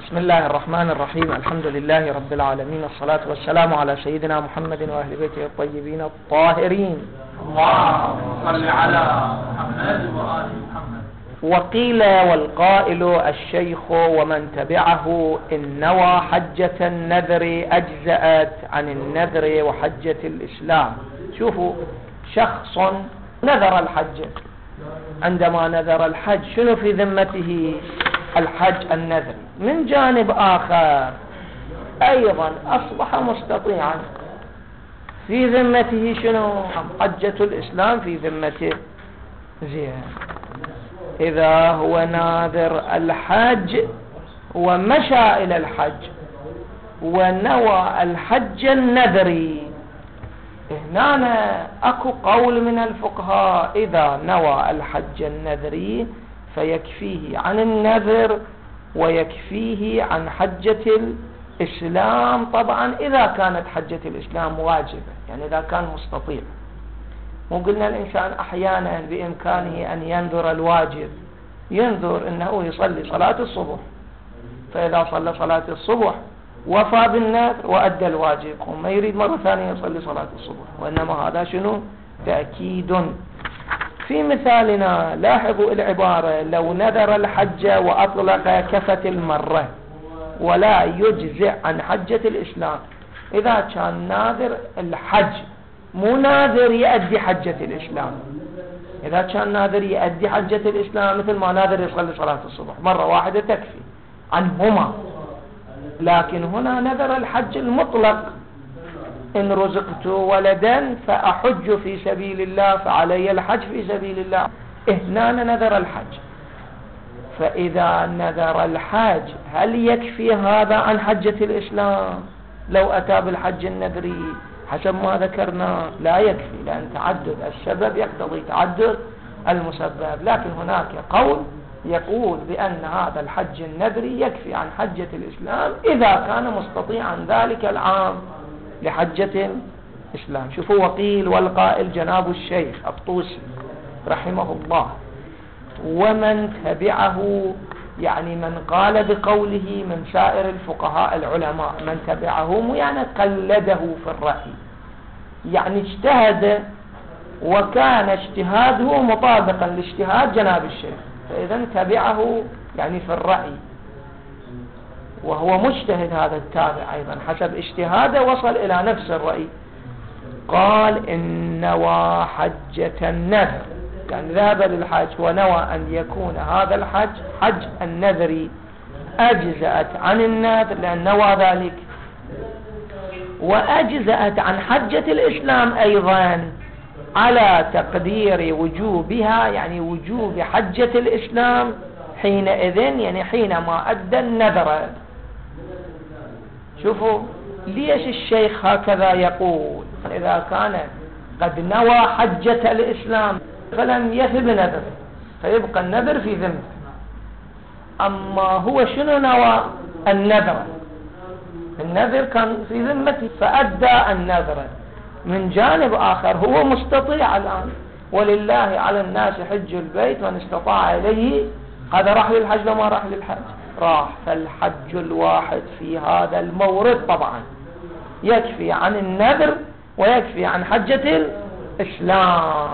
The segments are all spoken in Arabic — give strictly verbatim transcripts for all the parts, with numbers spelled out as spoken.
بسم الله الرحمن الرحيم. الحمد لله رب العالمين، الصلاة والسلام على سيدنا محمد وأهل بيته الطيبين الطاهرين. اللهم صل على محمد وآل محمد. وقيل والقائل الشيخ ومن تبعه إن نوى حجة النذر أجزأت عن النذر وحجة الإسلام. شوفوا، شخص نذر الحج، عندما نذر الحج شنو في ذمته؟ الحج النذري. من جانب آخر أيضا أصبح مستطيعا، في ذمته شنو؟ حجة الإسلام في ذمته. زين، إذا هو ناذر الحج ومشى إلى الحج ونوى الحج النذري، هنا أكو قول من الفقهاء إذا نوى الحج النذري فيكفيه عن النذر ويكفيه عن حجة الإسلام، طبعا إذا كانت حجة الإسلام واجبة، يعني إذا كان مستطيع. مو قلنا الإنسان أحيانا بإمكانه أن ينذر الواجب، ينذر أنه يصلي صلاة الصبح، فإذا صلى صلاة الصبح وفى بالنذر وأدى الواجب، وما يريد مرة ثانية يصلي صلاة الصبح، وإنما هذا شنو؟ تأكيد. في مثالنا لاحظوا العبارة: لو نذر الحج وأطلق كفة المرة ولا يجزئ عن حجة الإسلام. إذا كان ناذر الحج مو ناذر يؤدي حجة الإسلام، إذا كان ناذر يؤدي حجة الإسلام مثل ما ناذر يصلي صلاة الصبح مرة واحدة تكفي عنهما. لكن هنا نذر الحج المطلق: إن رزقت ولدا فأحج في سبيل الله فعلي الحج في سبيل الله. هنا نذر الحج، فإذا نذر الحج هل يكفي هذا عن حجة الإسلام؟ لو أتى بالحج النذري حسب ما ذكرنا لا يكفي، لأن تعدد السبب يقتضي تعدد المسبب. لكن هناك قول يقول بأن هذا الحج النذري يكفي عن حجة الإسلام إذا كان مستطيعا ذلك العام لحجة الإسلام. شوفوا، وقيل والقائل جناب الشيخ الطوسي رحمه الله ومن تبعه، يعني من قال بقوله من سائر الفقهاء العلماء، من تبعه يعني قلده في الرأي، يعني اجتهد وكان اجتهاده مطابقا لاجتهاد جناب الشيخ، فإذا تبعه يعني في الرأي، وهو مجتهد هذا التابع أيضا حسب اجتهاده وصل إلى نفس الرأي. قال إن نوى حجة النذر، يعني ذهب للحج ونوى أن يكون هذا الحج حج النذري، أجزأت عن النذر لأن نوى ذلك، وأجزأت عن حجة الإسلام أيضا على تقدير وجوبها، يعني وجوب حجة الإسلام حينئذ، يعني حينما أدى النذر. شوفوا ليش الشيخ هكذا يقول: إذا كان قد نوى حجة الإسلام فلم يف بنذر فيبقى النذر في ذمته. أما هو شنو نوى؟ النذر، النذر كان في ذمته فأدى النذر. من جانب آخر هو مستطيع الآن، ولله على الناس حج البيت من استطاع إليه. هذا راح للحج لو ما راح للحج؟ راح. فالحج الواحد في هذا المورد طبعا يكفي عن النذر ويكفي عن حجة الإسلام.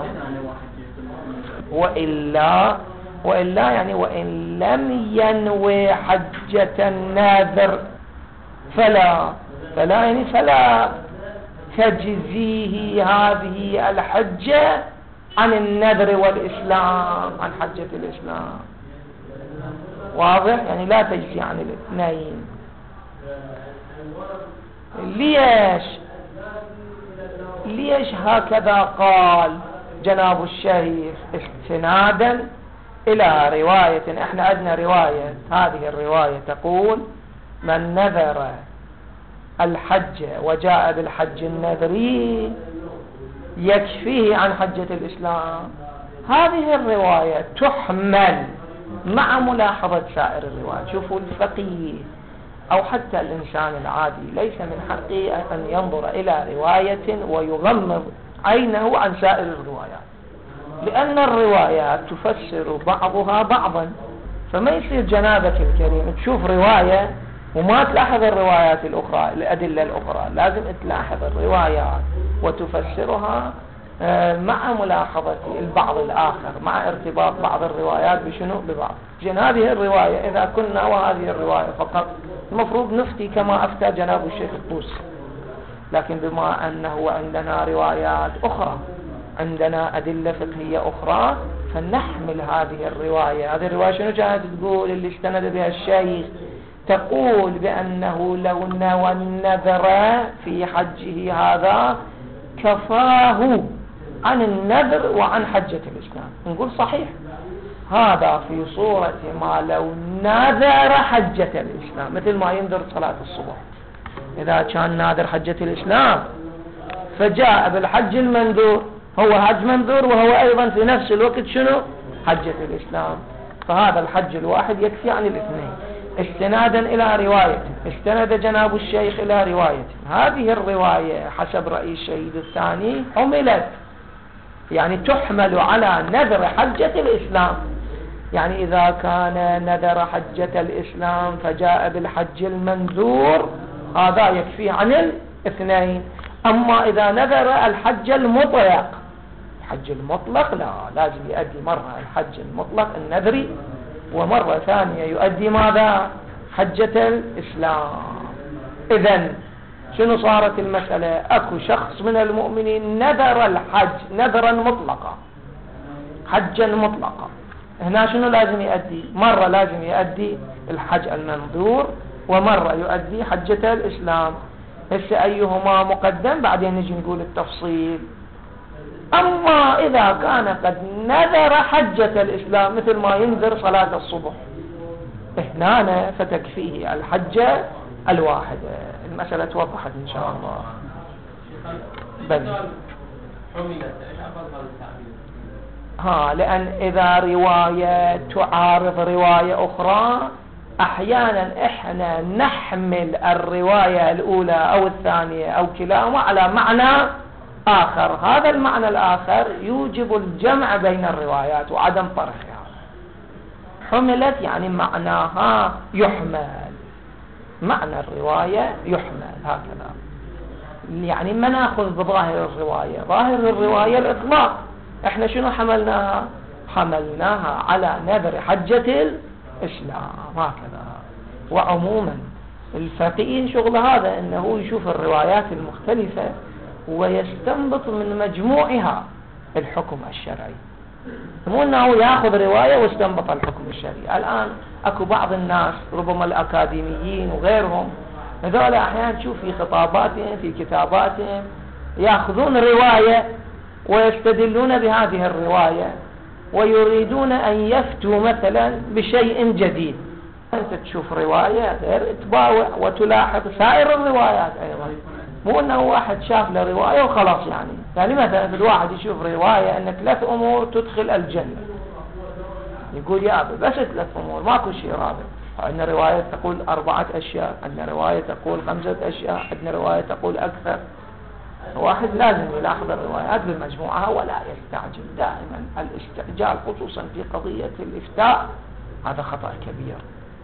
وإلا وإلا يعني وإن لم ينوي حجة النذر فلا فلا يعني فلا تجزيه هذه الحجة عن النذر والإسلام، عن حجة الإسلام. واضح؟ يعني لا تجزي عن الاثنين. ليش ليش هكذا قال جناب الشيخ؟ استنادا إلى رواية، احنا عندنا رواية، هذه الرواية تقول: من نذر الحج وجاء بالحج النذري يكفيه عن حجة الإسلام. هذه الرواية تحمل مع ملاحظة سائر الروايات. شوفوا، الفقيه أو حتى الإنسان العادي ليس من حقه أن ينظر إلى رواية ويغمض عينه عن سائر الروايات، لأن الروايات تفسر بعضها بعضا. فما يصير جنابك الكريم تشوف رواية وما تلاحظ الروايات الأخرى الأدلة الأخرى. لازم تلاحظ الروايات وتفسرها مع ملاحظة البعض الآخر، مع ارتباط بعض الروايات بشنو ببعض. جن هذه الرواية إذا كنا وهذه الرواية فقط المفروض نفتي كما أفتى جناب الشيخ الطوسي، لكن بما أنه عندنا روايات أخرى، عندنا أدلة فقهية أخرى، فنحمل هذه الرواية. هذه الرواية شنو كانت تقول اللي استند بها الشيخ؟ تقول بأنه لو نوى النذر في حجه هذا كفاه عن النذر وعن حجة الإسلام. نقول صحيح، هذا في صورة ما لو نذر حجة الإسلام، مثل ما ينذر صلاة الصبح. إذا كان ناذر حجة الإسلام فجاء بالحج المنذور، هو حج منذور وهو أيضا في نفس الوقت شنو؟ حجة الإسلام. فهذا الحج الواحد يكفي عن الاثنين. استنادا إلى رواية استند جناب الشيخ إلى رواية، هذه الرواية حسب رأي الشهيد الثاني حملت، يعني تحمل على نذر حجة الإسلام. يعني إذا كان نذر حجة الإسلام فجاء بالحج المنذور هذا يكفي عن الاثنين. أما إذا نذر الحج المطلق، الحج المطلق لا، لازم يؤدي مرة الحج المطلق النذري، ومرة ثانية يؤدي ماذا؟ حجة الإسلام. إذن شنو صارت المسألة؟ أكو شخص من المؤمنين نذر الحج نذرا مطلقا، حجا مطلقا، هنا شنو لازم يؤدي؟ مرة لازم يؤدي الحج المنذور، ومرة يؤدي حجة الإسلام. هسه أيهما مقدم؟ بعدين نجي نقول التفصيل. أما إذا كان قد نذر حجة الإسلام مثل ما ينذر صلاة الصبح، هنا فتكفيه الحجة الواحدة. المسألة توضحت إن شاء الله. بل ها، لأن إذا رواية تعارض رواية أخرى أحيانا إحنا نحمل الرواية الأولى أو الثانية أو كلاهما على معنى آخر، هذا المعنى الآخر يوجب الجمع بين الروايات وعدم طرحها. حملت يعني معناها يحمل، معنى الرواية يحمل هكذا. يعني ما نأخذ بظاهر الرواية، ظاهر الرواية الإطلاق. احنا شنو حملناها؟ حملناها على نذر حجة الإسلام هكذا. وعموما الفقيه شغل هذا انه يشوف الروايات المختلفة ويستنبط من مجموعها الحكم الشرعي، مو انه ياخذ رواية واستنبط الحكم الشرعي. الان اكو بعض الناس ربما الاكاديميين وغيرهم، هذول احيانا تشوف في خطاباتهم في كتاباتهم ياخذون رواية ويستدلون بهذه الرواية ويريدون ان يفتوا مثلا بشيء جديد. انت تشوف رواية غير تباوع وتلاحظ سائر الروايات ايضا، مو انه واحد شاف له رواية وخلاص. يعني يعني مثلا في الواحد يشوف رواية ان ثلاث امور تدخل الجنة، يقول يا ابي بس ثلاث امور ماكو شيء رابع. عندنا رواية تقول اربعة اشياء، عندنا رواية تقول خمسة اشياء، عندنا رواية تقول اكثر. واحد لازم يلاحظ الروايات بمجموعها ولا يستعجل. دائما الاستعجال خصوصا في قضية الافتاء هذا خطأ كبير.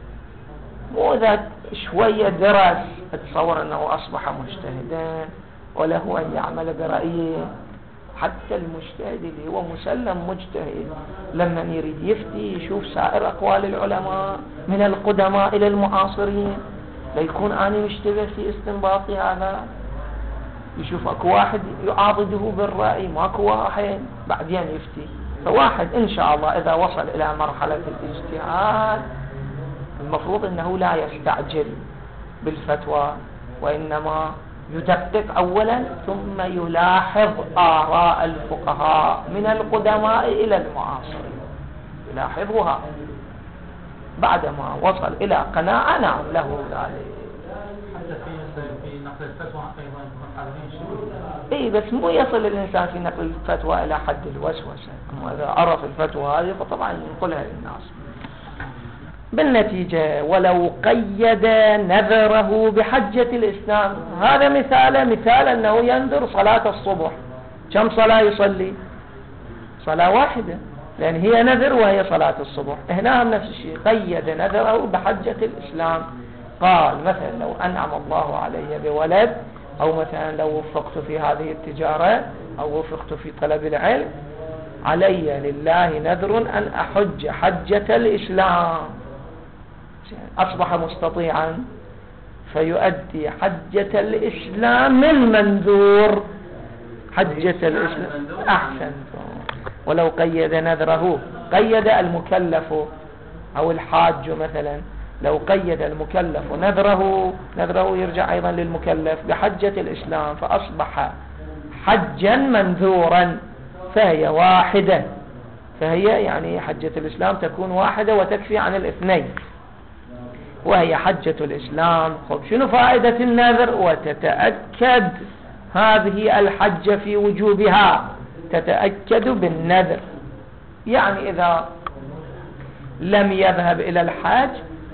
مو إذا شوية درس اتصور أنه أصبح مجتهدا وله أن يعمل برأيه. حتى المجتهد اللي هو مسلم مجتهد لما يريد يفتي يشوف سائر أقوال العلماء من القدماء إلى المعاصرين، ليكون أنا مشتبه في استنباطي هذا. يشوف أكو واحد يعاضده بالرأي، ماكو واحد بعدين يفتي. فواحد إن شاء الله إذا وصل إلى مرحلة الاجتهاد المفروض أنه لا يستعجل بالفتوى، وإنما يدقق أولا ثم يلاحظ آراء الفقهاء من القدماء إلى المعاصرين، يلاحظها. بعدما وصل إلى قناعة نعم له ذلك. حتى في في نقل الفتوى أيضا يكون حاضرين شروط. إيه بس مو يصل الإنسان في نقل الفتوى إلى حد الوسوسة. أما إذا عرف الفتوى هذه فطبعا ينقلها للناس. بالنتيجة ولو قيد نذره بحجة الإسلام، هذا مثال مثال أنه ينذر صلاة الصبح. كم صلاة يصلي؟ صلاة واحدة. لأن هي نذر وهي صلاة الصبح. هنا نفس الشيء، قيد نذره بحجة الإسلام. قال مثلا لو أنعم الله علي بولد، أو مثلا لو وفقت في هذه التجارة، أو وفقت في طلب العلم، علي لله نذر أن أحج حجة الإسلام. أصبح مستطيعا فيؤدي حجة الإسلام المنذور. حجة الإسلام أحسن. ولو قيد نذره، قيد المكلف أو الحاج مثلا، لو قيد المكلف نذره، نذره يرجع أيضا للمكلف بحجة الإسلام، فأصبح حجا منذورا، فهي واحدة. فهي يعني حجة الإسلام تكون واحدة وتكفي عن الاثنين، وهي حجة الإسلام. خب شنو فائدة النذر؟ وتتأكد هذه الحجة في وجوبها، تتأكد بالنذر. يعني إذا لم يذهب إلى الحج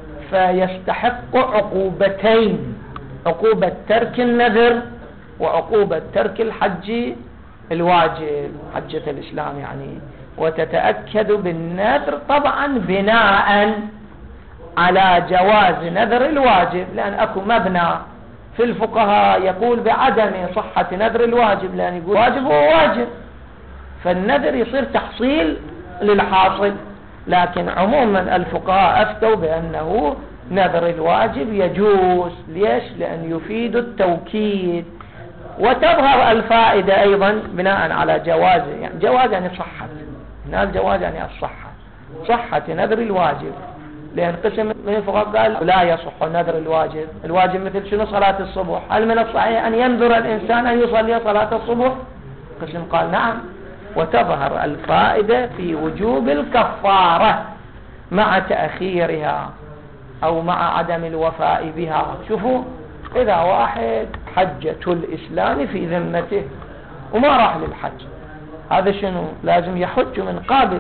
فيستحق عقوبتين: عقوبة ترك النذر وعقوبة ترك الحج الواجب، حجة الإسلام يعني. وتتأكد بالنذر طبعا بناء على جواز نذر الواجب، لأن أكو مبنى في الفقهاء يقول بعدم صحة نذر الواجب، لأن يقول واجب هو واجب، فالنذر يصير تحصيل للحاصل. لكن عموما الفقهاء أفتوا بأنه نذر الواجب يجوز. ليش؟ لأن يفيد التوكيد. وتظهر الفائدة أيضا بناء على جوازه، يعني جواز يعني صحة، هنا الجواز يعني الصحة، صحة نذر الواجب. لأن قسم من الفقهاء قال لا يصح نذر الواجب. الواجب مثل شنو؟ صلاة الصبح. هل من الصحيح أن ينذر الإنسان أن يصلي صلاة الصبح؟ قسم قال نعم. وتظهر الفائدة في وجوب الكفارة مع تأخيرها أو مع عدم الوفاء بها. شوفوا، إذا واحد حجة الإسلام في ذمته وما راح للحج، هذا شنو؟ لازم يحج من قابل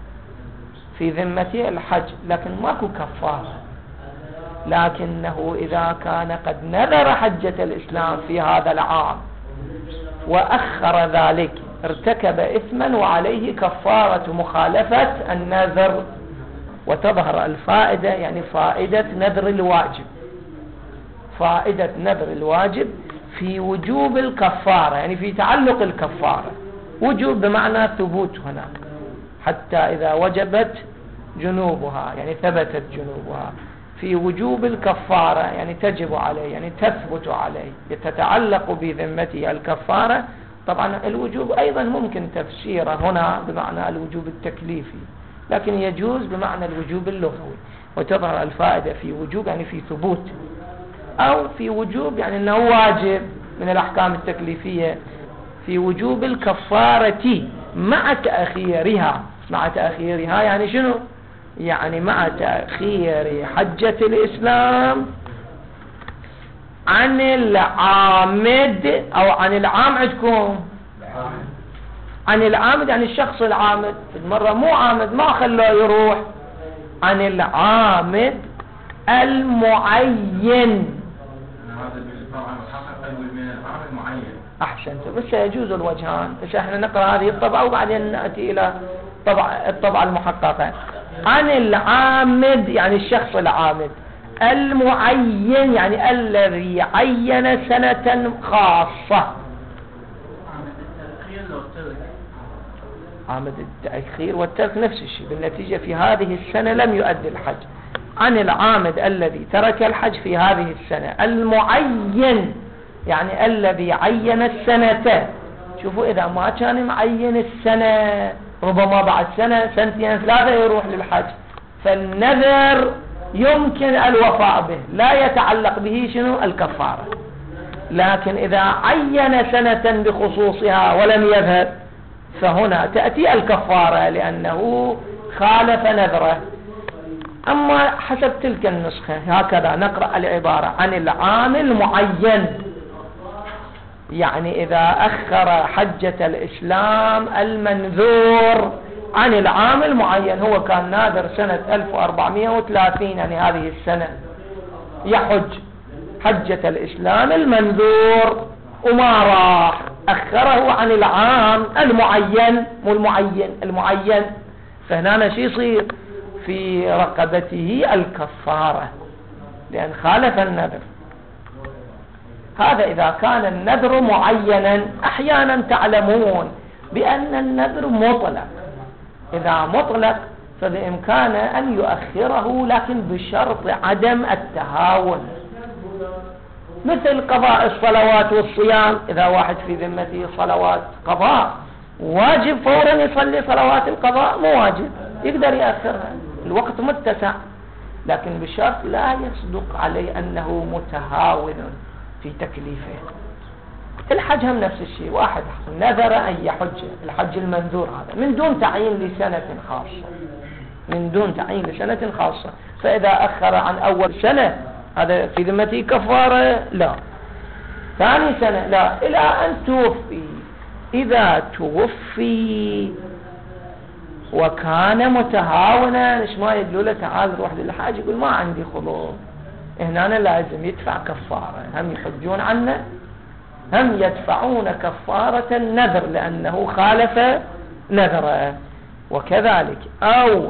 في ذمته الحج، لكن ماكو كفارة. لكنه إذا كان قد نذر حجة الإسلام في هذا العام وأخر ذلك ارتكب إثما وعليه كفارة مخالفة النذر. وتظهر الفائدة، يعني فائدة نذر الواجب، فائدة نذر الواجب في وجوب الكفارة، يعني في تعلق الكفارة. وجوب بمعنى ثبوت هنا، حتى إذا وجبت جنوبها يعني ثبتت جنوبها. في وجوب الكفارة يعني تجب عليه، يعني تثبت عليه، تتعلق بذمته الكفارة. طبعا الوجوب أيضا ممكن تفسيره هنا بمعنى الوجوب التكليفي، لكن يجوز بمعنى الوجوب اللغوي. وتظهر الفائدة في وجوب يعني في ثبوت، أو في وجوب يعني أنه واجب من الأحكام التكليفية، في وجوب الكفارة مع تأخيرها. مع تأخيرها يعني شنو؟ يعني مع تأخير حجة الإسلام عن العامد، أو عن العام عندكم عن العامد يعني الشخص العامد، المرة مو عامد ما خلوه يروح، عن العامد المعين. أحسنت. بس يجوز الوجهان، بس احنا نقرأ هذه الطبعة وبعدين نأتي إلى طبع الطبعة المحققة. عن العامد يعني الشخص العامد، المعين يعني الذي عين سنة خاصة. عامد التأخير والترك نفس الشيء، بالنتيجة في هذه السنة لم يؤدي الحج. عن العامد الذي ترك الحج في هذه السنة، المعين يعني الذي عين السنة. شوفوا، إذا ما كان معين السنة ربما بعد سنة سنتين ثلاثة يروح للحج، فالنذر يمكن الوفاء به، لا يتعلق به شنو؟ الكفارة. لكن إذا عين سنة بخصوصها ولم يذهب فهنا تأتي الكفارة لأنه خالف نذره. أما حسب تلك النسخة هكذا نقرأ العبارة: عن العام المعين، يعني إذا أخر حجة الإسلام المنذور عن العام المعين، هو كان ناذر سنة ألف وأربعمائة وثلاثين يعني هذه السنة، يحج حجة الإسلام المنذور وما راح، أخره عن العام المعين، مو المعين المعين فهنا شي يصير في رقبته الكفارة لأن خالف النذر. هذا إذا كان النذر معينا. أحيانا تعلمون بأن النذر مطلق، إذا مطلق فبإمكانه أن يؤخره لكن بشرط عدم التهاون، مثل قضاء الصلوات والصيام. إذا واحد في ذمته صلوات قضاء واجب فورا يصلي صلوات القضاء، مو واجب يقدر يأخرها، الوقت متسع، لكن بشرط لا يصدق عليه أنه متهاون في تكليفه. الحج هم نفس الشيء، واحد نذر أن يحج الحج المنذور هذا من دون تعيين لسنة خاصة، من دون تعيين لسنة خاصة، فإذا أخر عن أول سنة هذا في ذمته كفارة؟ لا. ثاني سنة لا، إلى أن توفي. إذا توفي وكان متهاونا ايش ما يقولوا له تعال روح للحاج، يقول ما عندي خلوص، هنا أنا لازم يدفع كفارة، هم يحجون عنه هم يدفعون كفارة النذر لأنه خالف نذره. وكذلك أو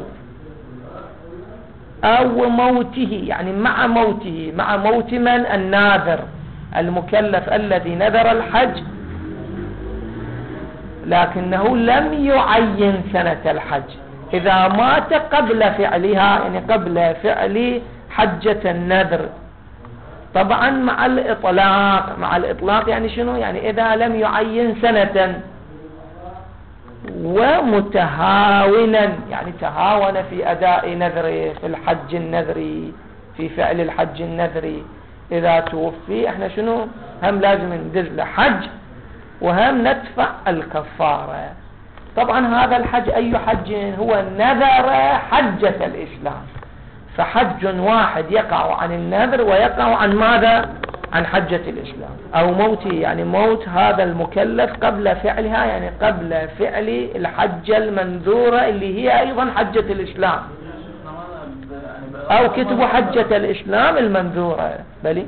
أو موته، يعني مع موته، مع موت من؟ الناذر المكلف الذي نذر الحج لكنه لم يعين سنة الحج، إذا مات قبل فعلها، يعني قبل فعل حجة النذر، طبعا مع الإطلاق. مع الإطلاق يعني شنو؟ يعني إذا لم يعين سنة ومتهاونا، يعني تهاون في أداء نذره في الحج النذري، في فعل الحج النذري، إذا توفي احنا شنو؟ هم لازم ندز له حج وهم ندفع الكفارة. طبعا هذا الحج أي حج؟ هو نذر حجة الإسلام، فحج واحد يقع عن النذر ويقع عن ماذا؟ عن حجة الإسلام. أو موته، يعني موت هذا المكلف قبل فعلها، يعني قبل فعل الحجة المنذورة اللي هي أيضا حجة الإسلام، أو كتب حجة الإسلام المنذورة. بلي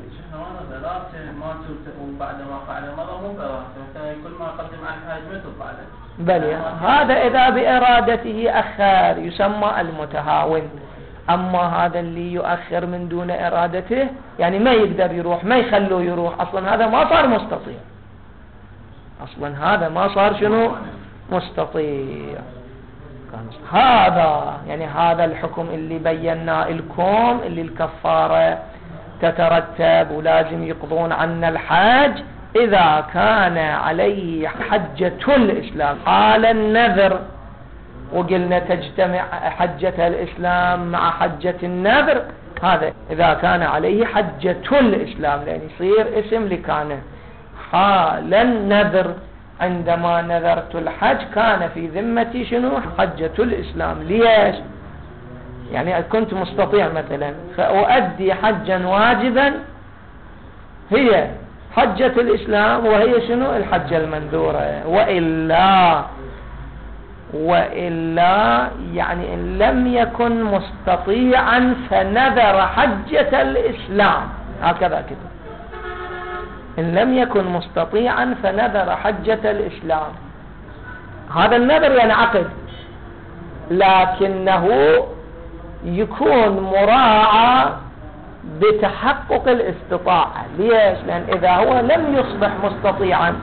بلي هذا إذا بإرادته أخر يسمى المتهاون. أما هذا اللي يؤخر من دون إرادته، يعني ما يقدر يروح، ما يخلوه يروح، أصلا هذا ما صار مستطيع، أصلا هذا ما صار شنو؟ مستطيع. هذا يعني هذا الحكم اللي بينا لكم اللي الكفارة تترتب ولازم يقضون عنا الحج إذا كان عليه حجة الإسلام حال النذر. وقلنا تجتمع حجة الإسلام مع حجة النذر، هذا إذا كان عليه حجة الإسلام، لأن يصير اسم لكانه حال النذر. عندما نذرت الحج كان في ذمتي شنو؟ حجة الإسلام. ليش؟ يعني كنت مستطيع مثلا فأؤدي حجا واجبا هي حجة الإسلام وهي شنو؟ الحجة المنذورة. وإلا وإلا يعني إن لم يكن مستطيعا فنذر حجة الإسلام، هكذا كده، إن لم يكن مستطيعا فنذر حجة الإسلام. هذا النذر ينعقد لكنه يكون مراعى بتحقق الاستطاعة. ليش؟ لأن إذا هو لم يصبح مستطيعا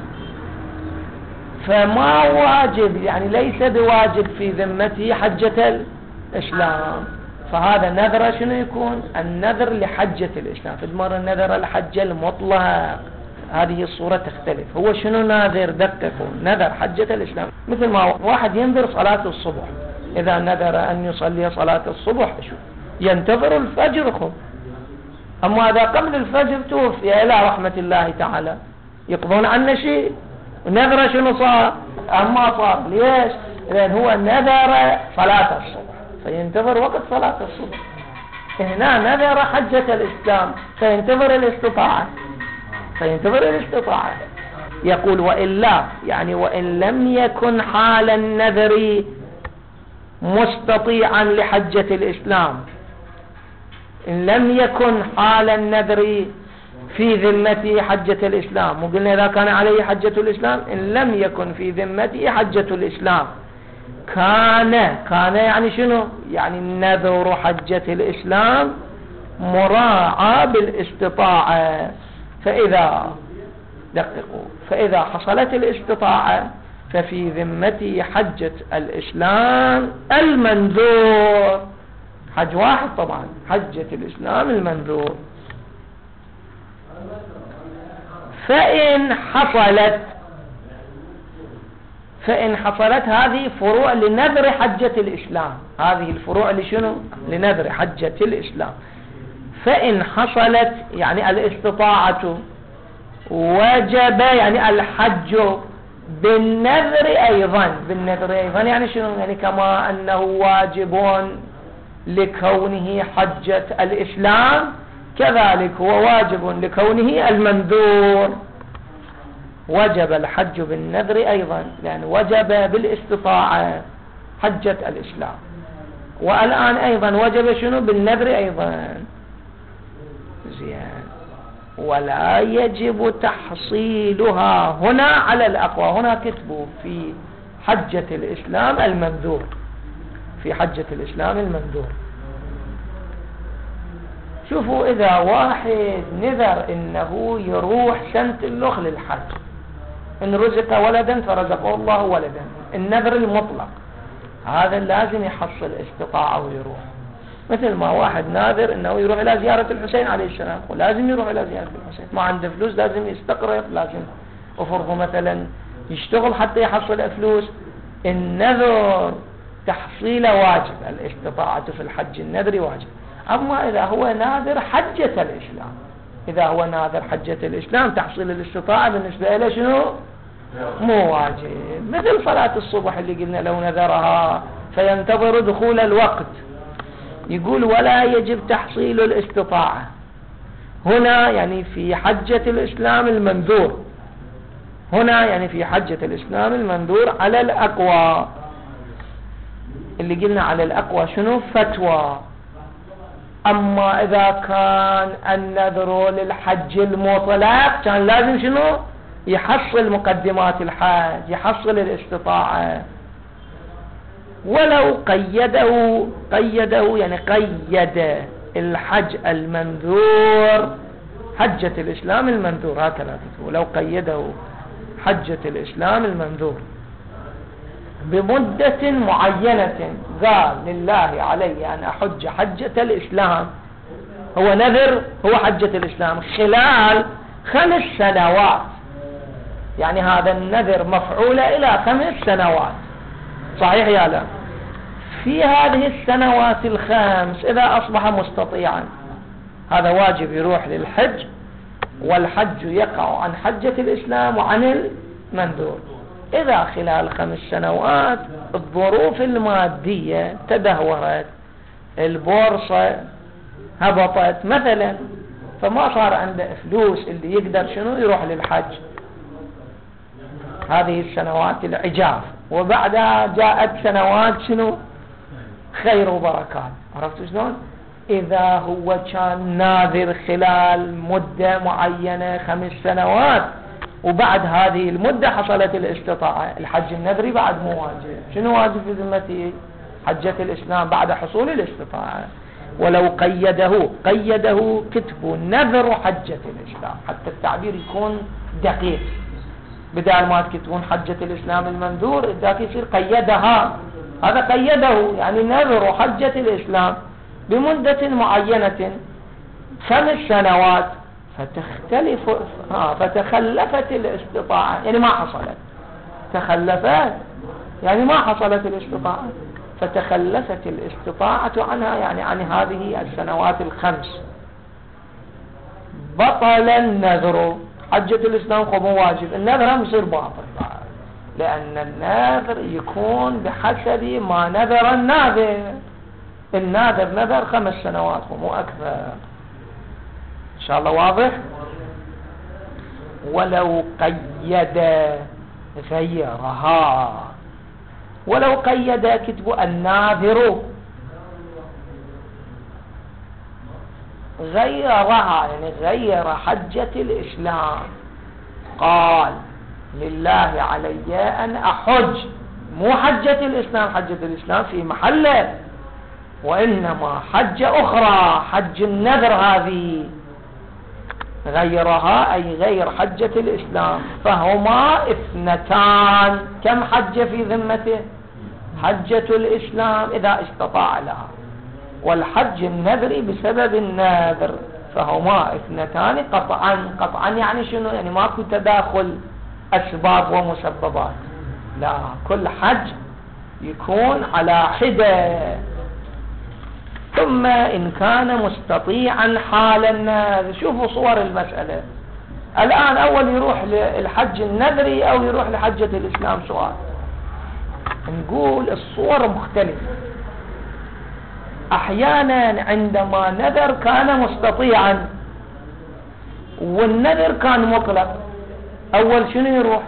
فما واجب، يعني ليس بواجب في ذمته حجة الإسلام، فهذا نذر شنو يكون؟ النذر لحجة الإسلام. في المرة النذر الحجة المطلق، هذه الصورة تختلف. هو شنو ناذر؟ دققوا، نذر حجة الإسلام مثل ما واحد ينذر صلاة الصبح، إذا نذر أن يصلي صلاة الصبح شو ينتظر الفجر خب. أما إذا قبل الفجر توفي إلى رحمة الله تعالى يقضون عنه شيء. نذر شنو صار؟ أما صار ليش؟ لأن هو نذر صلاة الصبح فينتظر وقت صلاة الصبح. هنا نذر حجة الإسلام فينتظر الاستطاعة، فينتظر الاستطاعة. يقول وإلا، يعني وإن لم يكن حال النذر مستطيعا لحجة الإسلام، إن لم يكن حال النذر في ذمته حجة الإسلام، وقلنا إذا كان عليه حجة الإسلام، إن لم يكن في ذمته حجة الإسلام كان كان يعني شنو؟ يعني نذر حجة الإسلام مراعى بالاستطاعة. فإذا دققوا فإذا حصلت الاستطاعة ففي ذمتي حجة الإسلام المنذور، حج واحد طبعا، حجة الإسلام المنذور. فإن حصلت فإن حصلت هذه فروع لنذر حجة الإسلام، هذه الفروع لشنو؟ لنذر حجة الإسلام. فإن حصلت يعني الاستطاعة وجب يعني الحج بالنذر أيضا. بالنذر أيضا يعني شنو؟ يعني كما أنه واجب لكونه حجة الإسلام كذلك هو واجب لكونه المنذور. وجب الحج بالنذر أيضا، يعني وجب بالاستطاعة حجة الإسلام، والآن أيضا وجب شنو؟ بالنذر أيضا. زين. ولا يجب تحصيلها هنا على الأقوى. هنا كتبوا في حجة الإسلام المنذور، في حجة الإسلام المنذور. شوفوا إذا واحد نذر إنه يروح سنة الأخ للحج، إن رزق ولدا فرزقه الله ولدا، النذر المطلق هذا لازم يحصل استطاعة ويروح. مثل ما واحد ناذر إنه يروح إلى زيارة الحسين عليه السلام، ولازم يروح إلى زيارة الحسين، ما عنده فلوس لازم يستقرض، لازم أفرضه مثلا يشتغل حتى يحصل فلوس. النذر تحصيله واجب، الاستطاعة في الحج النذري واجب. أما إذا هو ناذر حجة الإسلام، إذا هو ناذر حجة الإسلام تحصيل الاستطاعة بالنسبة إلى شنو؟ مو واجب. مثل صلاة الصبح اللي قلنا لو نذرها فينتظر دخول الوقت، يقول ولا يجب تحصيل الاستطاعة هنا، يعني في حجة الإسلام المنذور. هنا يعني في حجة الإسلام المنذور على الأقوى. اللي قلنا على الأقوى شنو؟ فتوى. أما إذا كان النذر للحج المطلق كان لازم شنو؟ يحصل مقدمات الحج، يحصل الاستطاعة. ولو قيده قيده يعني قيد الحج المنذور حجة الإسلام المنذور، هكذا ولو قيده حجة الإسلام المنذور بمدة معينة، قال لله علي أن أحج حجة الإسلام، هو نذر هو حجة الإسلام خلال خمس سنوات، يعني هذا النذر مفعول إلى خمس سنوات، صحيح يا لا؟ في هذه السنوات الخمس إذا أصبح مستطيعا هذا واجب يروح للحج، والحج يقع عن حجة الإسلام وعن المنذور. إذا خلال خمس سنوات الظروف المادية تدهورت، البورصة هبطت مثلا، فما صار عنده فلوس اللي يقدر شنو يروح للحج، هذه السنوات العجاف، وبعدها جاءت سنوات شنو خير وبركات. عرفتوا شلون؟ إذا هو كان ناذر خلال مدة معينة خمس سنوات وبعد هذه المدة حصلت الاستطاعة، الحج النذري بعد مو واجب. شنو واجب في ذمته؟ حجة الإسلام بعد حصول الاستطاعة. ولو قيده قيده كتبوا نذر حجة الإسلام، حتى التعبير يكون دقيق، بدل ما تكتبون حجة الإسلام المنذور ذاك يصير قيدها، هذا قيده يعني نذر حجة الإسلام بمدة معينة خمس سنوات، فتختلف ها فتخلفت الاستطاعة، يعني ما حصلت، تخلفت يعني ما حصلت الاستطاعة، فتخلفت الاستطاعة عنها يعني عن هذه السنوات الخمس، بطل النذر. حجة الإسلام خب واجب، النذر هم يصير باطل، لأن النذر يكون بحسب ما نذر الناذر، الناذر نذر خمس سنوات ومو أكثر. إن شاء الله واضح. ولو قيد غيرها، ولو قيد كتب الناذر غيرها يعني غير حجة الإسلام، قال لله علي أن أحج مو حجة الإسلام، حجة الإسلام في محله، وإنما حجة أخرى، حج النذر هذه غيرها، أي غير حجة الإسلام. فهما اثنتان. كم حجة في ذمته؟ حجة الإسلام إذا استطاع لها، والحج النذري بسبب النذر، فهما اثنتان قطعا. قطعا يعني شنو؟ يعني ماكو تداخل أسباب ومسببات، لا، كل حج يكون على حدة. ثم إن كان مستطيعا حال النذر. شوفوا صور المسألة الآن. أول يروح للحج النذري أو يروح لحجة الإسلام، سؤال. نقول الصور مختلفة. أحيانا عندما نذر كان مستطيعا والنذر كان مطلق، أول شنو يروح؟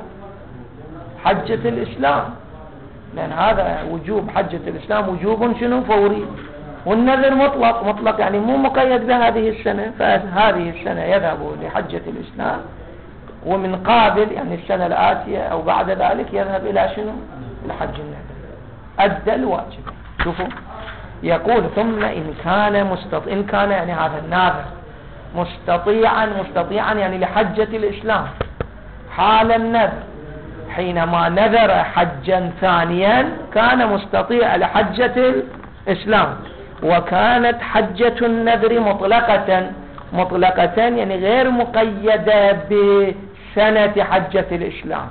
حجة الإسلام، لأن هذا وجوب حجة الإسلام وجوب شنو؟ فوري. والنذر مطلق، مطلق يعني مو مقيد بهذه السنة، فهذه السنة يذهب لحجة الإسلام، ومن قابل يعني السنة الآتية أو بعد ذلك يذهب إلى شنو؟ الحج النذري. أدى الواجب. شوفوا يقول ثم إن كان مستطيع، إن كان يعني هذا الناذر مستطيعا، مستطيعا يعني لحجة الإسلام حال النذر، حينما نذر حجا ثانيا كان مستطيع لحجة الإسلام، وكانت حجة النذر مطلقة. مطلقة يعني غير مقيدة بسنة حجة الإسلام،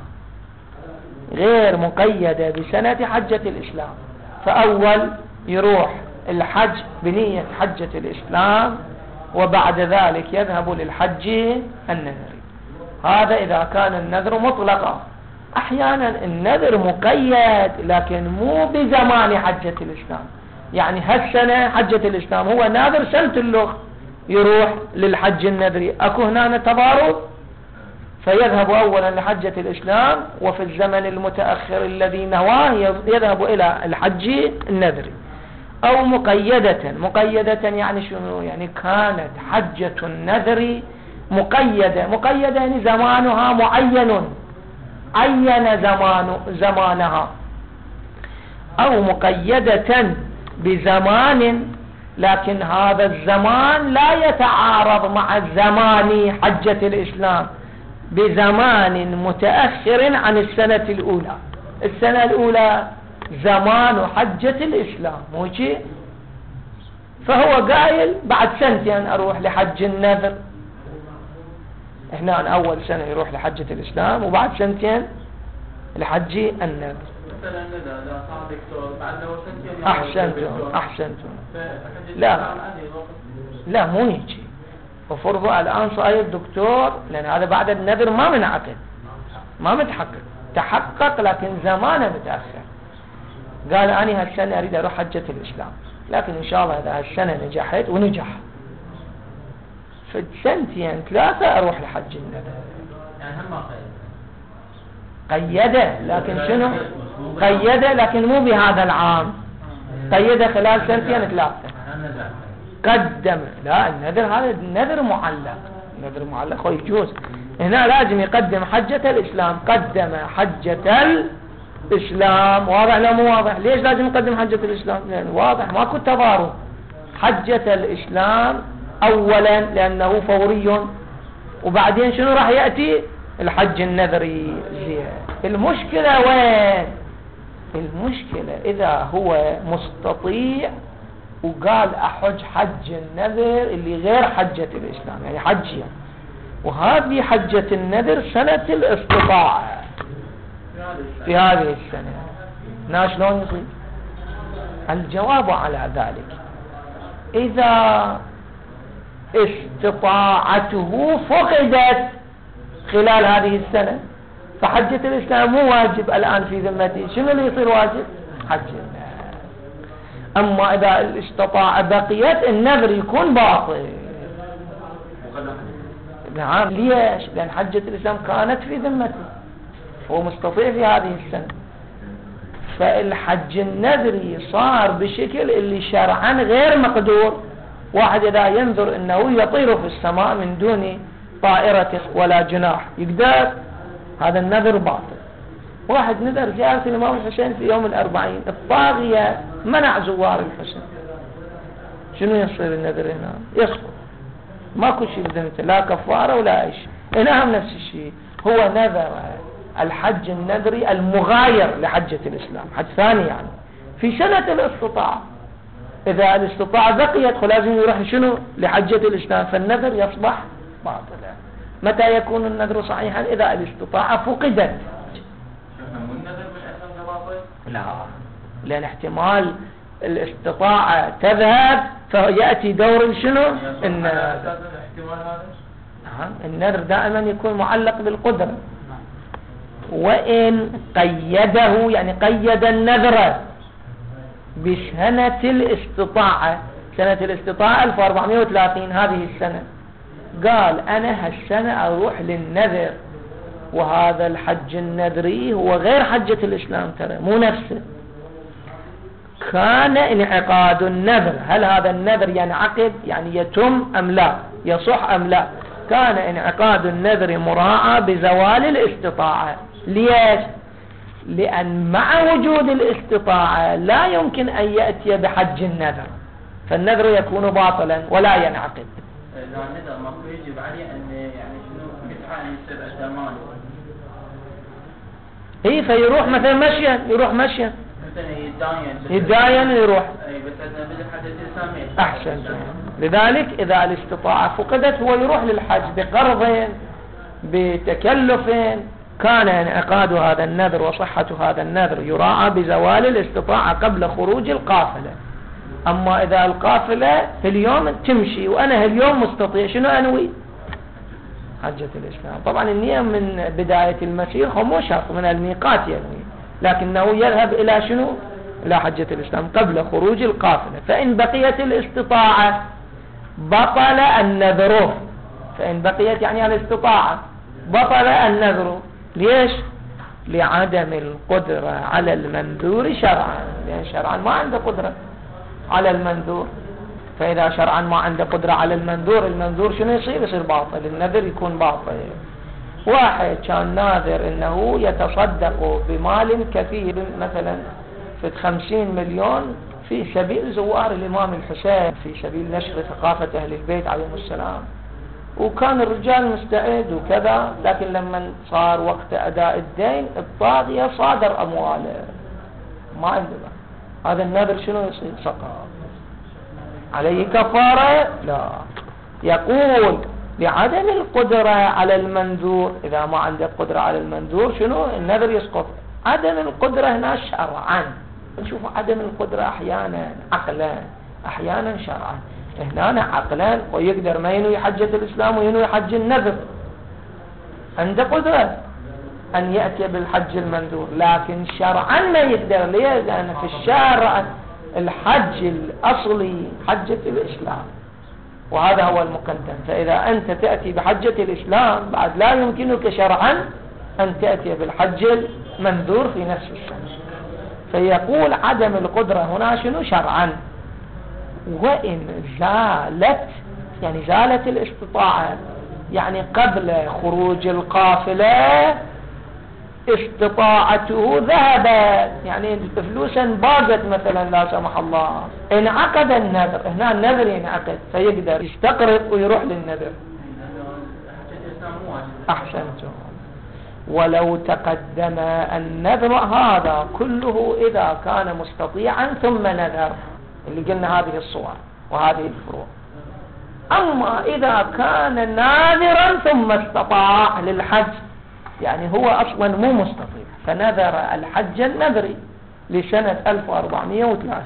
غير مقيدة بسنة حجة الإسلام. فأول يروح الحج بنية حجة الإسلام، وبعد ذلك يذهب للحج النذري. هذا إذا كان النذر مطلقا. أحيانا النذر مقيد لكن مو بزمان حجة الإسلام، يعني هالسنة حجة الإسلام هو ناذر سنة اللغة، يروح للحج النذري. أكو هنا تضارب، فيذهب أولا لحجة الإسلام، وفي الزمن المتأخر الذي نواه يذهب إلى الحج النذري. أو مقيدة. مقيدة يعني شنو؟ يعني كانت حجة النذر مقيدة. مقيدة يعني زمانها معين، عين زمان زمانها. أو مقيدة بزمان، لكن هذا الزمان لا يتعارض مع زمان حجة الإسلام، بزمان متأخر عن السنة الأولى. السنة الأولى زمان حجة الإسلام، مو شيء؟ فهو قايل بعد سنتين أروح لحج النذر. هنا أول سنة يروح لحجة الإسلام، وبعد سنتين لحج النذر. أحسنتم أحسنتم. لا لا مو هيك. وفرضوا الآن صاير دكتور، لأن هذا بعد النذر ما منعقد، ما متحقق، تحقق لكن زمانه متأخر. قال أنا هالسنة أريد أروح حجة الإسلام، لكن إن شاء الله إذا هالسنة نجحت ونجح في سنتين ثلاثة أروح لحج النذر. يعني هم ما قيده، لكن شنو؟ قيده لكن مو بهذا العام، قيده خلال سنتين ثلاثة. قدم. لا، النذر هذا النذر معلق، النذر معلق هو يجوز. هنا لازم يقدم حجة الإسلام. قدم حجة الإسلام. واضح لا مو واضح؟ ليش لازم يقدم حجة الإسلام؟ لأن واضح ماكو تضارب. حجة الإسلام أولا لأنه فوري، وبعدين شنو راح يأتي؟ الحج النذري. زين. المشكلة وين؟ المشكلة إذا هو مستطيع وقال أحج حج النذر اللي غير حجة الإسلام، يعني حجية، وهذه حجة النذر سنة الاستطاعة في هذه السنة، هنا شلون يصير؟ الجواب على ذلك إذا استطاعته فقدت خلال هذه السنة، فحجة الإسلام مو واجب الآن في ذمته. شنو اللي يصير واجب؟ حج النذر. أما إذا استطاع بقيت النذر يكون باطل. نعم. ليش؟ لأن حجة الإسلام كانت في ذمته، هو مستطيع في هذه السنة، فالحج النذري صار بشكل اللي شرعا غير مقدور. واحد إذا ينظر أنه يطير في السماء من دون طائرة ولا جناح يقدر، هذا النذر باطل. واحد نذر زيارة الإمام الحسين في يوم الأربعين، الطاغية منع زوار الحسين، شنو يصير النذر هنا؟ يسقط، ماكو شيء بذمته، لا كفارة ولا أي شيء. هنا هم نفس الشيء، هو نذر الحج النذري المغاير لحجة الإسلام، حج ثاني يعني في سنة الاستطاعة. إذا الاستطاعة بقيت لازم يروح شنو؟ لحجة الإسلام، فالنذر يصبح باطلا. متى يكون النذر صحيحا؟ إذا الاستطاعة فقدت. لا، لأن احتمال الاستطاعة تذهب فيأتي دور شنو؟ النذر. النذر دائما يكون معلق بالقدرة، وإن قيده يعني قيد النذر بسنة الاستطاعة، سنة الاستطاعة ألف وأربعمائة وثلاثين هذه السنة، قال أنا هالسنة أروح للنذر، وهذا الحج النذري هو غير حجة الإسلام، ترى مو نفسه. كان انعقاد النذر، هل هذا النذر ينعقد يعني يتم أم لا، يصح أم لا؟ كان انعقاد النذر مراعى بزوال الاستطاعة. ليش؟ لأن مع وجود الاستطاعة لا يمكن أن يأتي بحج النذر، فالنذر يكون باطلا ولا ينعقد. لا النذر ما يجب عليه أن يعني شنو يسعى أن يصير أثمان. إيه، فيروح مثلا مشيا، يروح مشيا مثلا يتداين يتداين ويروح. أي بس أنا بدي حدث الإسلامي. أحسن. لذلك إذا الاستطاعة فقدت هو يروح للحج بقرض بتكلف. كان انعقاد هذا النذر وصحة هذا النذر يراعى بزوال الاستطاعة قبل خروج القافلة. أما إذا القافلة في اليوم تمشي وأنا اليوم مستطيع، شنو أنوي؟ حجة الإسلام. طبعا النية من بداية المسير هو مو شرط، من الميقات ينوي، لكنه يذهب إلى شنو؟ إلى حجة الإسلام قبل خروج القافلة. فإن بقيت الاستطاعة بطل النذر، فإن بقيت يعني الاستطاعة بطل النذر. ليش؟ لعدم القدرة على المنذور شرعا، لأن شرعا ما عنده قدرة على المنذور. فإذا شرعا ما عنده قدرة على المنذور، المنذور شنو يصير؟ يصير باطل، النذر يكون باطل. واحد كان ناذر انه يتصدق بمال كثير، مثلا في خمسين مليون في سبيل زوار الإمام الحسين، في سبيل نشر ثقافة أهل البيت عليهم السلام، وكان الرجال مستعد وكذا، لكن لما صار وقت أداء الدين الطاغية صادر أمواله، ما عنده. هذا النذر شنو يصير؟ سقط. عليه كفارة؟ لا. يقول لعدم القدرة على المنذور، إذا ما عنده قدرة على المنذور شنو؟ النذر يسقط. عدم القدرة هنا شرعا، نشوف عدم القدرة أحيانا عقلا أحيانا شرعا. هنا عقلا ويقدر ما ينوي حجة الإسلام وينوي حج النذر، عنده قدرة أن يأتي بالحج المنذور، لكن شرعا ما يقدر. ليه؟ لأن في الشارع الحج الأصلي حجة الإسلام، وهذا هو المقدم. فإذا أنت تأتي بحجة الإسلام بعد لا يمكنك شرعا أن تأتي بالحج المنذور في نفس السنة. فيقول عدم القدرة هنا شنو؟ شرعا. وإن زالت يعني زالت الاستطاعة، يعني قبل خروج القافلة استطاعته ذهبت، يعني فلوسا باقت مثلا لا سمح الله، انعقد النذر. هنا النذر ينعقد فيقدر يستقرض ويروح للنذر. أحسنتم. ولو تقدم النذر هذا كله إذا كان مستطيعا ثم نذر، اللي قلنا هذه الصور وهذه الفروع. أما إذا كان ناذرا ثم استطاع للحج، يعني هو أصلا مو مستطيع، فنذر الحج النذري لسنة ألف وأربعمائة وثلاثة،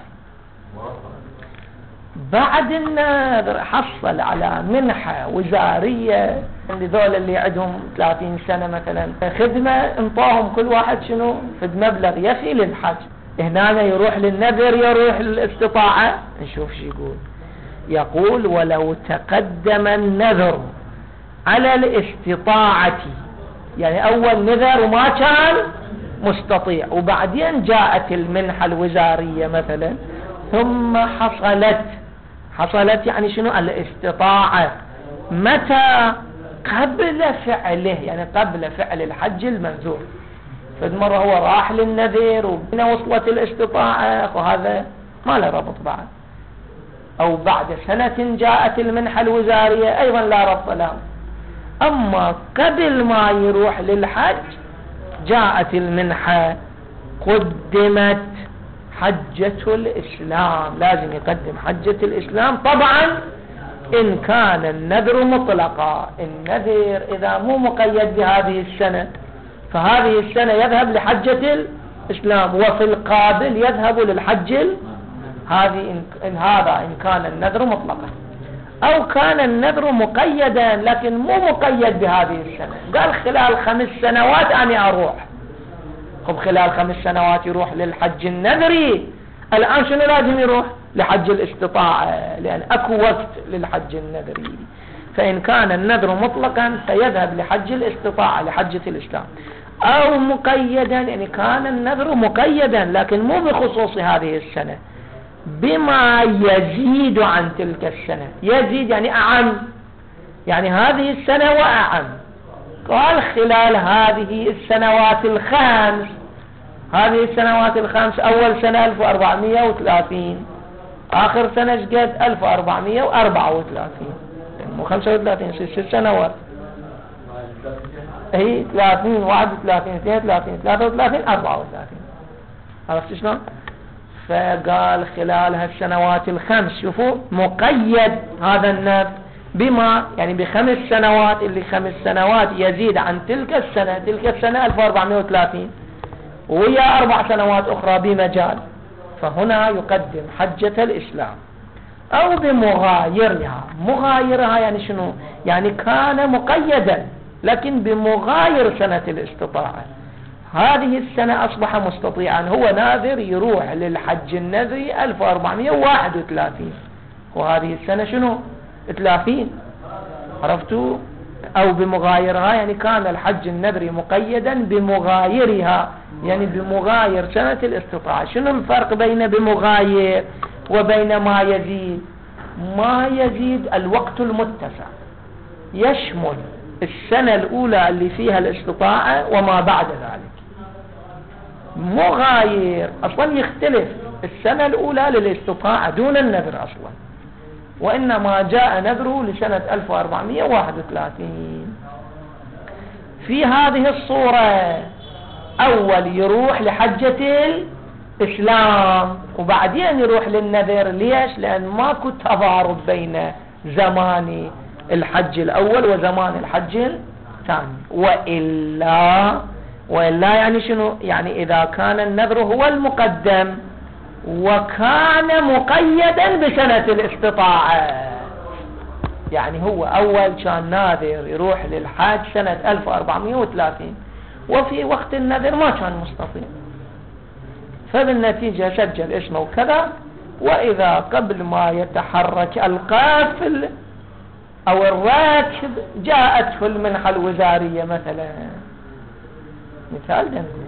بعد النذر حصل على منحة وزارية لذول اللي عندهم ثلاثين سنة مثلا خدمة، انطاهم كل واحد شنو فد مبلغ يفي للحج. هنا يروح للنذر يروح للاستطاعة. نشوف شو يقول. يقول ولو تقدم النذر على الاستطاعة، يعني أول نذر وما كان مستطيع، وبعدين جاءت المنحة الوزارية مثلا، ثم حصلت حصلت يعني شنو الاستطاعة، متى؟ قبل فعله، يعني قبل فعل الحج المنذور. فد مرة هو راح للنذر وبنا وصلت الاستطاعة وهذا ما له ربط بعد، أو بعد سنة جاءت المنحة الوزارية أيضا لا ربط له. أما قبل ما يروح للحج جاءت المنحة، قدمت حجة الإسلام، لازم يقدم حجة الإسلام. طبعا إن كان النذر مطلقا، النذر إذا مو مقيد بهذه السنة فهذه السنة يذهب لحجة الإسلام، وفي القابل يذهب للحج. هذه إن, إن هذا إن كان النذر مطلقا، أو كان النذر مقيدا لكن مو مقيد بهذه السنة، قال خلال خمس سنوات أنا أروح، خب خلال خمس سنوات يروح للحج النذري، الآن شنو لازم يروح؟ لحج الاستطاعة، لأن أكو وقت للحج النذري. فإن كان النذر مطلقا فيذهب لحج الاستطاعة لحجة الإسلام، أو مقيدا يعني كان النذر مقيدا لكن مو بخصوص هذه السنة، بما يزيد عن تلك السنة. يزيد يعني أعم، يعني هذه السنة وأعم. قال خلال هذه السنوات الخمس، هذه السنوات الخمس أول سنة ألف وأربعمائة وثلاثين، آخر سنة قد ألف وأربعمائة وأربعة وثلاثين، مو خمسة وثلاثين، ست سنوات، هي ثلاثين، واحد وثلاثين، اثنين وثلاثين، ثلاثة وثلاثين، أربعة وثلاثين. عرفت شلون؟ فقال خلال هالسنوات الخمس، شوفوا مقيد هذا النذر بما يعني بخمس سنوات، اللي خمس سنوات يزيد عن تلك السنة، تلك السنة ألف وأربعمائة وثلاثين، ويا أربع سنوات أخرى بمجال، فهنا يقدم حجة الإسلام. أو بمغايرها، مغايرها يعني شنو؟ يعني كان مقيدا لكن بمغاير سنة الاستطاعة، هذه السنة أصبح مستطيعا، هو ناذر يروح للحج النذري ألف وأربعمائة وواحد وثلاثين، وهذه السنة شنو؟ ثلاثين. عرفتوا؟ أو بمغايرها يعني كان الحج النذري مقيدا بمغايرها، يعني بمغاير سنة الاستطاعة. شنو الفرق بين بمغاير وبين ما يزيد؟ ما يزيد الوقت المتسع، يشمل السنة الأولى اللي فيها الاستطاعة وما بعد ذلك. مغاير أصلا يختلف، السنة الأولى للاستطاعة دون النذر أصلا، وإنما جاء نذره لسنة ألف وأربعمائة وواحد وثلاثين. في هذه الصورة أول يروح لحجة الإسلام وبعدين يروح للنذر. ليش؟ لأن ماكو تضارب بين زمان الحج الأول وزمان الحج الثاني. وإلا وإلا يعني شنو؟ يعني إذا كان النذر هو المقدم وكان مقيدا بسنة الاستطاعة، يعني هو أول كان ناذر يروح للحج سنة ألف وأربعمائة وثلاثين، وفي وقت النذر ما كان مستطيع، فبالنتيجة سجل اسمه كذا. وإذا قبل ما يتحرك القافل أو الراكب جاءته المنحة الوزارية مثلا، مثال نقول.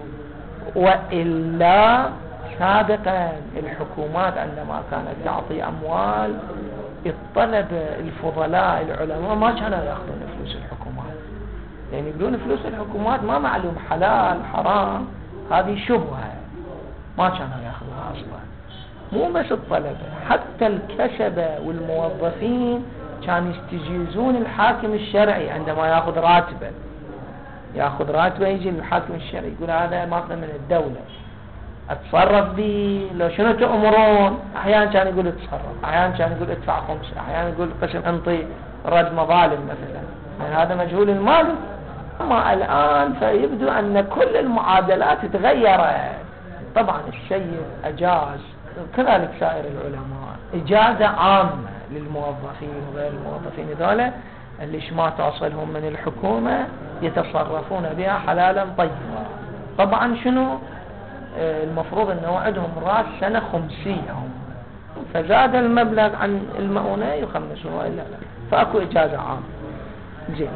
وإلا سابقا الحكومات عندما كانت تعطي أموال الطلبة الفضلاء العلماء ما كانوا يأخذون فلوس الحكومات، يعني يقولون فلوس الحكومات ما معلوم حلال حرام، هذه شبهة، ما كانوا يأخذوها أصلا. مو بس الطلبة، حتى الكسبة والموظفين كانوا يستجيزون الحاكم الشرعي عندما يأخذ راتبه، يأخذ راتبه يجي الحاكم الشرعي يقول هذا ماخذ من الدولة اتصرف به، لو شنو تأمرون؟ احيانا كان يقول اتصرف، احيانا كان يقول ادفع خمس، احيانا يقول قسم انطي رد مظالم مثلا، يعني هذا مجهول المال. اما الان فيبدو ان كل المعادلات تغيرت. طبعا السيد اجاز كذلك سائر العلماء اجازة عامة للموظفين وغير الموظفين، ذولا اللي ما تصلهم من الحكومة يتصرفون بها حلالا طيبا. طبعا شنو المفروض انه عندهم راس سنة خمسية هم، فزاد المبلغ عن المؤونة يخمسون، وإلا لا، فأكو إجازة عامة. زين.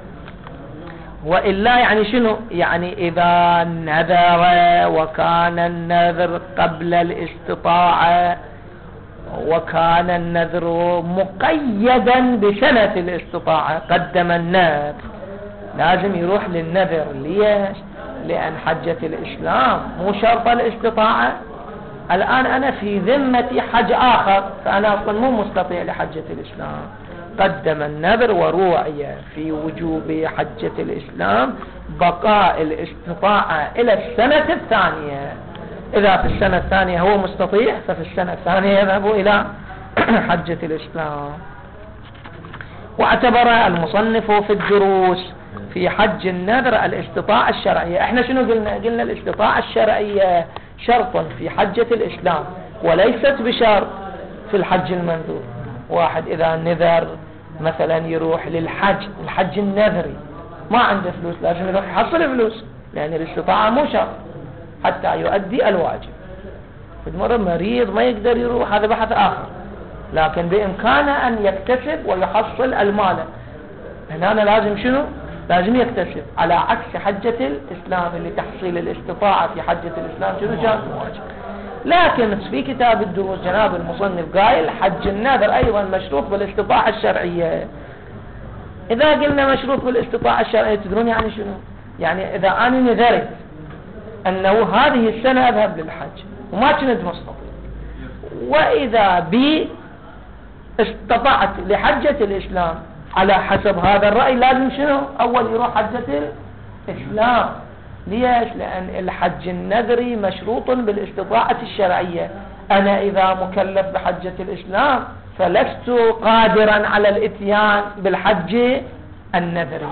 وإلا يعني شنو؟ يعني إذا نذر وكان النذر قبل الاستطاعة وكان النذر مقيدا بسنة الاستطاعة، قدم النذر، لازم يروح للنذر. ليش؟ لأن حجة الإسلام مو شرط الاستطاعة. الآن أنا في ذمتي حج آخر، فأنا أصلا مو مستطيع لحجة الإسلام. قدم النذر وروعي في وجوب حجة الإسلام بقاء الاستطاعة إلى السنة الثانية. إذا في السنة الثانية هو مستطيع ففي السنة الثانية يذهب إلى حجة الإسلام. واعتبر المصنف في الدروس في حج النذر الاستطاعة الشرعية. احنا شنو قلنا؟ قلنا الاستطاعة الشرعية شرط في حجة الإسلام وليست بشرط في الحج المنذور. واحد إذا نذر مثلا يروح للحج، الحج النذري، ما عنده فلوس، لازم يروح يحصل فلوس، لأن الاستطاعة مو شرط حتى يؤدي الواجب. مرة مريض ما يقدر يروح، هذا بحث آخر، لكن بإمكانه أن يكتسب ويحصل المال. هنا لازم شنو؟ لازم يكتسب، على عكس حجة الإسلام اللي تحصيل الاستطاعة في حجة الإسلام شنو كان واجب. لكن في كتاب الدروس جناب المصنف قايل حج النذر أيضا مشروط بالاستطاعة الشرعية. إذا قلنا مشروط بالاستطاعة الشرعية تدرون يعني شنو؟ يعني إذا أنا نذرت أنه هذه السنة أذهب للحج وما كنت مستطيع، وإذا بي استطعت لحجة الإسلام، على حسب هذا الرأي لازم شنو؟ أول يروح حجة الإسلام. ليش؟ لأن الحج النذري مشروط بالاستطاعة الشرعية. أنا إذا مكلف بحجة الإسلام فلست قادرا على الاتيان بالحج النذري،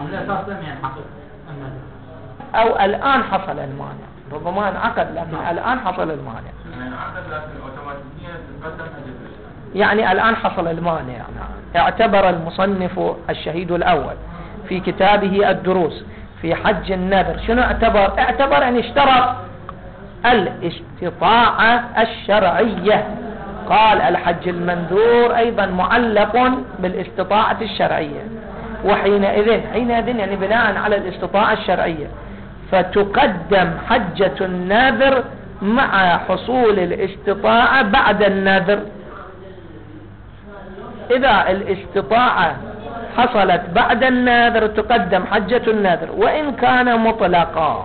أو الآن حصل المانع، ربما انعقد لكن الآن حصل المانع، يعني الآن حصل المانع. اعتبر المصنف الشهيد الأول في كتابه الدروس في حج النذر شنو اعتبر؟ اعتبر أن اشترط الاستطاعة الشرعية. قال الحج المنذور أيضا معلق بالاستطاعة الشرعية، وحينئذ حينئذ يعني بناء على الاستطاعة الشرعية فتقدم حجة النذر مع حصول الاستطاعة بعد النذر. إذا الاستطاعة حصلت بعد النذر تقدم حجة النذر وإن كان مطلقا.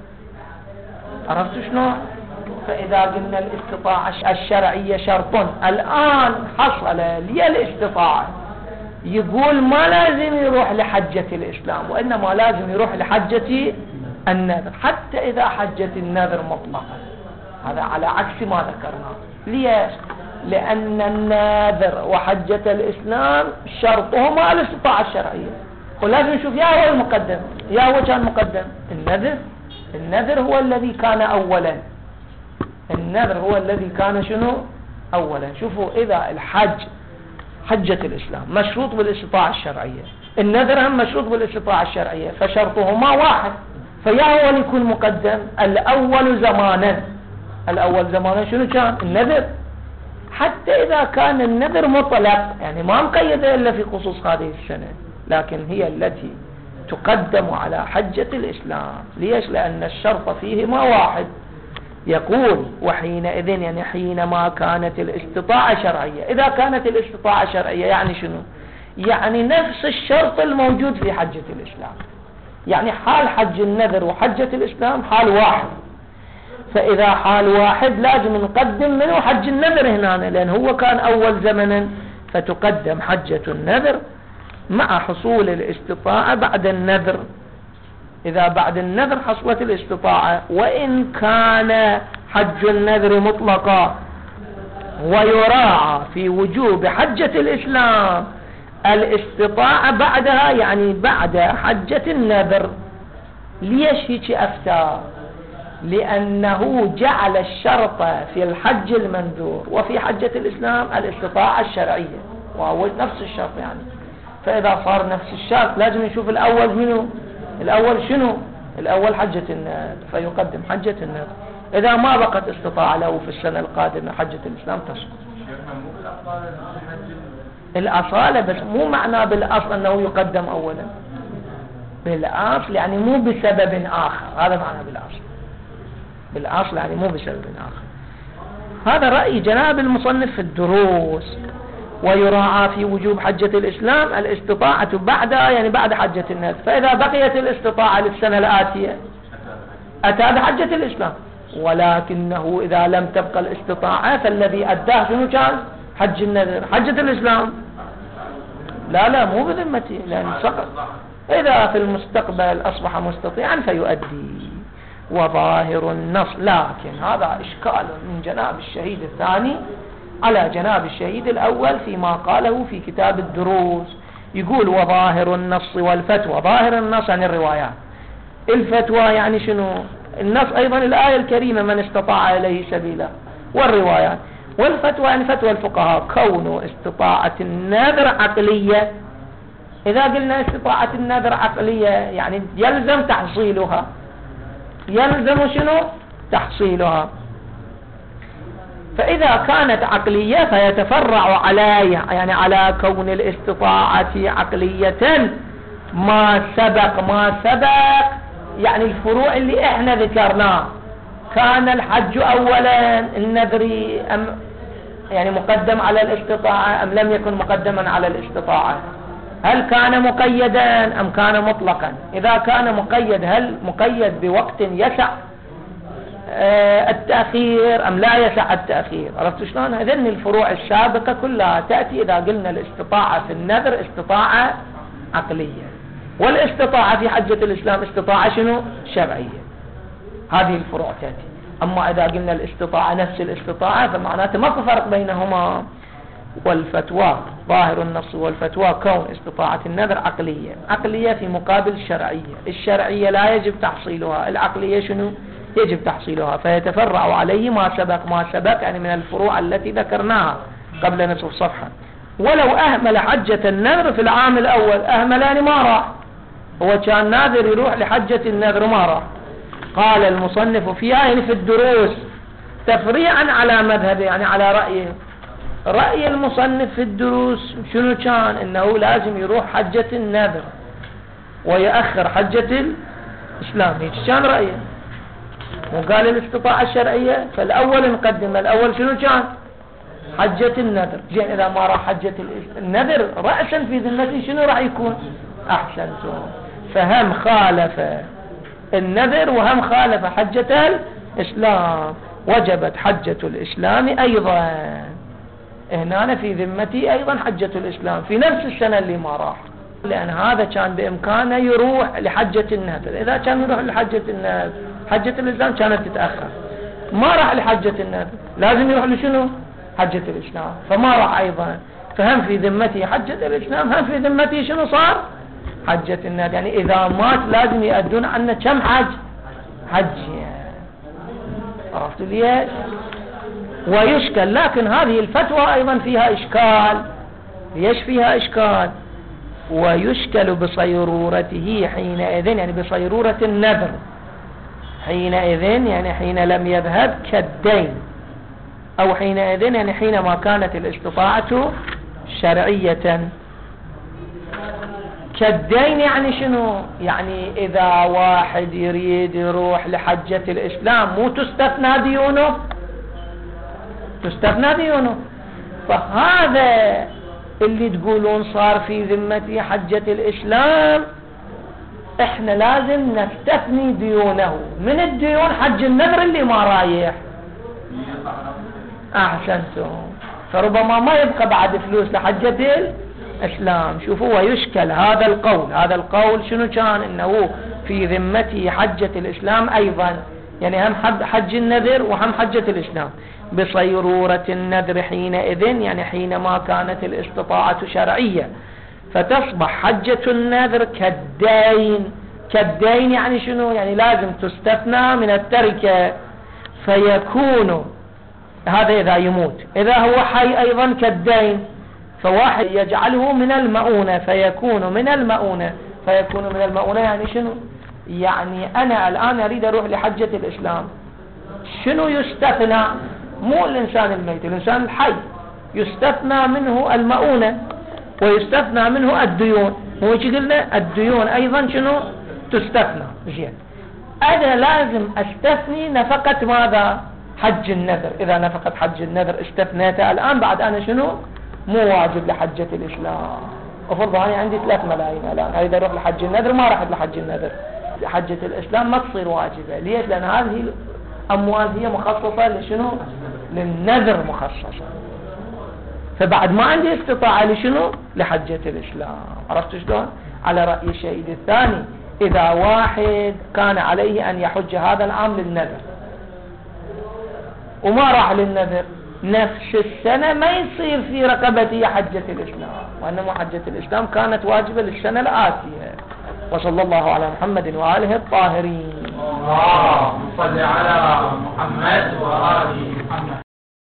عرفت شنو؟ فإذا قلنا الاستطاعة الشرعية شرط، الآن حصل لي الاستطاعة، يقول ما لازم يروح لحجة الإسلام وإنما لازم يروح لحجة النذر حتى إذا حجة النذر مطلقا. هذا على عكس ما ذكرنا. ليش؟ لأن النذر وحجة الإسلام شرطهما الاستطاعة الشرعية، ولازم نشوف يا هو المقدم يا هو كان مقدم. النذر النذر هو الذي كان أولا، النذر هو الذي كان شنو أولا. شوفوا إذا الحج حجة الإسلام مشروط بالاستطاعة الشرعية، النذر هم مشروط بالاستطاعة الشرعية، فشرطهما واحد، فيا هو اللي يكون مقدم الأول زمانا. الأول زمانا شنو كان؟ النذر. حتى إذا كان النذر مطلق يعني ما مقيدة إلا في خصوص هذه السنة، لكن هي التي تقدم على حجة الإسلام. ليش؟ لأن الشرط فيهما واحد. يقول وحينئذ يعني حينما كانت الاستطاعة شرعية. إذا كانت الاستطاعة شرعية يعني شنو؟ يعني نفس الشرط الموجود في حجة الإسلام، يعني حال حج النذر وحجة الإسلام حال واحد. فإذا حال واحد لازم نقدم منه حج النذر هنا، لأن هو كان أول زمنا، فتقدم حجة النذر مع حصول الاستطاعة بعد النذر. إذا بعد النذر حصلت الاستطاعة وإن كان حج النذر مطلقا، ويراعى في وجوب حجة الإسلام الاستطاعة بعدها، يعني بعد حجة النذر. ليش هيك أفتى؟ لأنه جعل الشرط في الحج المنذور وفي حجة الإسلام الاستطاعة الشرعية، وهو نفس الشرط يعني. فإذا صار نفس الشرط لازم نشوف الأول منه، الأول شنو؟ الأول حجة النذر، فيقدم حجة النذر. إذا ما بقت استطاعة له في السنة القادمة حجة الإسلام تسقط. الأصالة بس مو معنى بالأصل أنه يقدم أولا، بالأصل يعني مو بسبب آخر، هذا معنى بالأصل. بالأصل يعني مو بسبب آخر. هذا رأي جناب المصنف في الدروس. ويراعى في وجوب حجة الإسلام الاستطاعة بعدها، يعني بعد حجة النذر. فإذا بقيت الاستطاعة للسنة الآتية أتى بحجة الإسلام، ولكنه إذا لم تبقى الاستطاعة فالذي أداه شنو كان؟ حج النذر. حجة الإسلام لا لا مو بذمتي، لأن سقط. إذا في المستقبل أصبح مستطيعا فيؤدي. وظاهر النص، لكن هذا إشكال من جناب الشهيد الثاني على جناب الشهيد الأول فيما قاله في كتاب الدروس. يقول وظاهر النص والفتوى. ظاهر النص عن الروايات، الفتوى يعني شنو؟ النص أيضا الآية الكريمة من استطاع إليه سبيلا، والروايات. والفتوى يعني فتوى الفقهاء. كون استطاعة النذر عقلية، إذا قلنا استطاعة النذر عقلية يعني يلزم تحصيلها، يلزم شنو؟ تحصيلها. فإذا كانت عقلية فيتفرع على يعني على كون الاستطاعة عقلية ما سبق ما سبق يعني الفروع اللي احنا ذكرناه. كان الحج اولا النذر ام يعني مقدم على الاستطاعة ام لم يكن مقدما على الاستطاعة؟ هل كان مقيدا ام كان مطلقا؟ اذا كان مقيد هل مقيد بوقت يسع التأخير أم لا يسع التأخير؟ عرفت شلون؟ هذين الفروع السابقة كلها تأتي إذا قلنا الاستطاعة في النذر استطاعة عقلية، والاستطاعة في حجة الإسلام استطاعة شنو؟ شرعية. هذه الفروع تأتي. أما إذا قلنا الاستطاعة نفس الاستطاعة فمعناته ما في فرق بينهما. والفتوى ظاهر النص والفتوى كون استطاعة النذر عقلية، عقلية في مقابل الشرعية. الشرعية لا يجب تحصيلها، العقلية شنو؟ يجب تحصيلها. فيتفرع عليه ما سبق ما سبق يعني من الفروع التي ذكرناها قبل نصف صفحة. ولو أهمل حجة النذر في العام الأول، أهمل يعني ما راح، هو كان ناذر يروح لحجة النذر ما راح. قال المصنف فيها يعني في الدروس تفريعا على مذهبه يعني على رأيه. رأي المصنف في الدروس شنو كان؟ إنه لازم يروح حجة النذر ويأخر حجة الإسلام. هيك كان رأيه. وقال الاستطاعة الشرعية فالأول نقدم. الأول شنو كان؟ حجة النذر. زين إذا ما راح حجة النذر رأسا في ذمته شنو راح يكون؟ أحسنتم. فهم خالف النذر وهم خالف حجة الإسلام، وجبت حجة الإسلام أيضا. هنا في ذمتي أيضا حجة الإسلام في نفس السنة اللي ما راح، لأن هذا كان بإمكانه يروح لحجة النذر. إذا كان يروح لحجة النذر حجة الإسلام كانت تتأخر، ما راح لحجة النذر لازم يروح لشنو؟ حجة الإسلام، فما راح أيضا. فهم في ذمتي حجة الإسلام، هم في ذمتي شنو صار؟ حجة النذر. يعني إذا مات لازم يأدون عنه كم حج؟ حج. عرفتوا ليش؟ ويشكل. لكن هذه الفتوى أيضا فيها إشكال. ليش فيها إشكال؟ ويشكل بصيرورته حينئذ، يعني بصيرورة النذر حينئذ يعني حين لم يذهب كالدين، أو حينئذ يعني حينما كانت الاستطاعة شرعية. كالدين يعني شنو؟ يعني إذا واحد يريد يروح لحجة الإسلام مو تستثنى ديونه؟ تستثنى ديونه. فهذا اللي تقولون صار في ذمتي حجة الإسلام، احنا لازم نستثني ديونه. من الديون حج النذر اللي ما رايح. أحسنتم. فربما ما يبقى بعد فلوس لحجة الإسلام. شوفوا ويشكل هذا القول. هذا القول شنو كان؟ إنه في ذمته حجة الإسلام أيضا، يعني هم حج النذر وهم حجة الإسلام. بصيرورة النذر حينئذ يعني حينما كانت الاستطاعة شرعية، فتصبح حجة النذر كالدين. كالدين يعني شنو؟ يعني لازم تستثنى من التركة. فيكون هذا إذا يموت. إذا هو حي أيضا كالدين، فواحد يجعله من المؤونة فيكون من المؤونة. فيكون من المؤونة يعني شنو؟ يعني أنا الآن أريد أروح لحجة الإسلام، شنو يستثنى؟ مو الإنسان الميت، الإنسان الحي يستثنى منه المؤونة ويستثنى منه الديون. هو ايش قلنا؟ الديون أيضا شنو؟ تستثنى. زين، أنا لازم أستثني نفقة ماذا؟ حج النذر. إذا نفقة حج النذر استثنيتها الآن، بعد أنا شنو؟ مو واجب لحجة الإسلام. أفرض أنا عندي ثلاث ملايين الآن أريد أروح لحج النذر، ما رحت لحج النذر، حجة الإسلام ما تصير واجبة. ليش؟ لأن هذه الأموال هي مخصصة لشنو؟ للنذر مخصصة. فبعد ما عندي استطاعة لشنو؟ لحجة الإسلام. عرفت شلون؟ على رأي الشهيد الثاني، إذا واحد كان عليه أن يحج هذا العام للنذر وما راح للنذر، نفس السنة ما يصير في رقبته حجة الإسلام، وإنما حجة الإسلام كانت واجبة للسنة الآتية. وصلى الله على محمد وآله الطاهرين. اللهم صل على محمد وآل محمد.